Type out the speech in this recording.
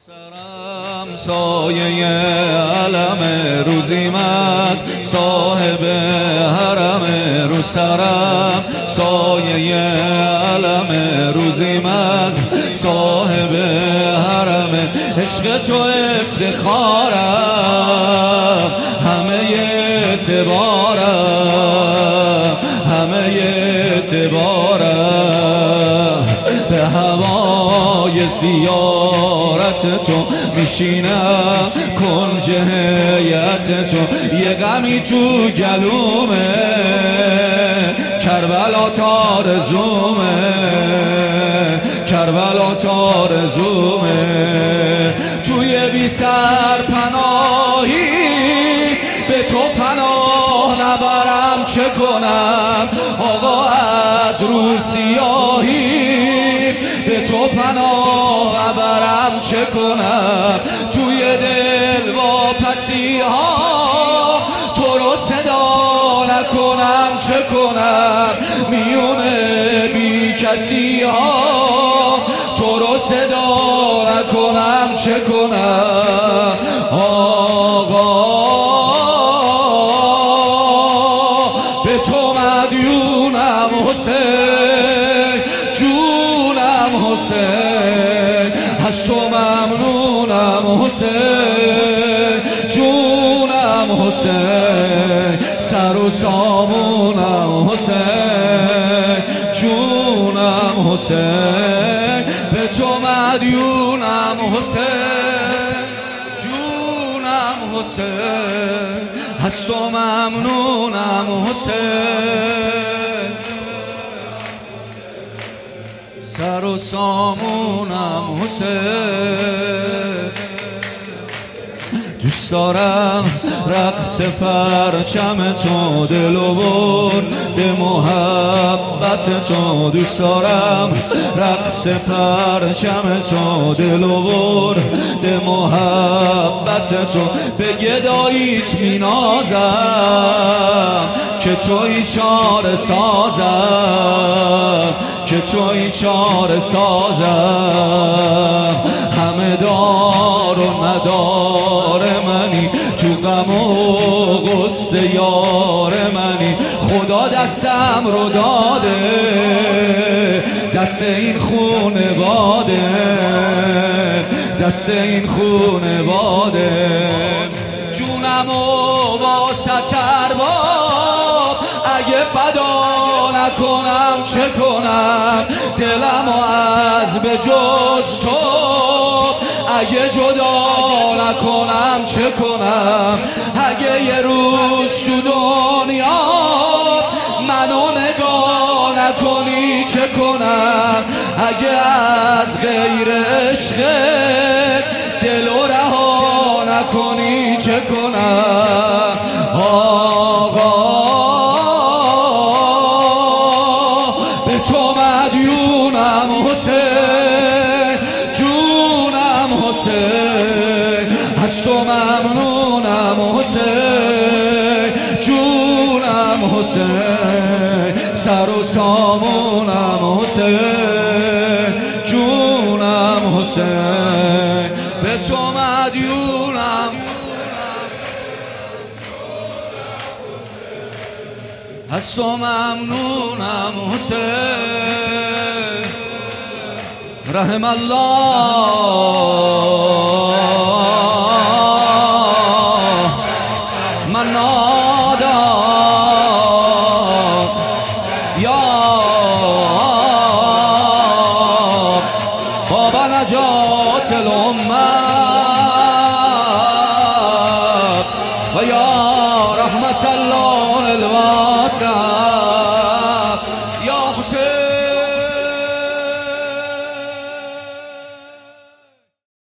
سرم سایه علم روزیم از صاحب حرم، رو سرم سایه علم روزیم از صاحب حرم. عشق تو افتخارم، همه اعتبارم، همه اعتبارم. به هوای زیارت تو میشینم، کنج هیئت تو یه غمی تو گلومه، کربلا تارزومه، کربلا تارزومه. توی بی سر پناهی به تو پناه نبرم چه کنم؟ آقا از رو سیاهی به تو پناه نبرم چه کنم؟ توی دل واپسی ها تو رو صدا نکنم چه کنم؟ میونه بی کسی ها تو رو صدا نکنم چه کنم؟ آقا به تو مدیونم حسین، جونم حسین، از تو ممنونم حسین، جونم حسین، سر و سامونم حسین، جونم حسین، به تو مدیونم حسین، جونم حسین، از تو ممنونم حسین، سر و سامونم حسین. دوست دارم رقص پرچم تو، دل و برد محبت تو. دوست دارم رقص پرچم تو، دل و برد محبت تو. به گداییت می نازم که توی چاره سازم، که توی چاره سازم. همه دار و ندار منی، تو غم و غصه یار منی. خدا دستم رو داده، دست این خونواده، دست این خونواده. جونم و واسط ارباب اگه فدا نکنم چه کنم؟ دلم و از به جز تو اگه جدا نکنم چه کنم؟ اگه یه روز تو دنیا منو نگاه نکنی چه کنم؟ اگه از غیر عشقت دلو رها نکنی چه کنم؟ آقا به تو مدیونم حسین، جونم حسین، از تو ممنونم حسین، جونم حسین، سر و سامونم حسین، جونم حسین، به تو مدیونم، از تو ممنونم حسین. رحم الله من نادا یا باب نجات الامه و یا رحمت الله الواسع.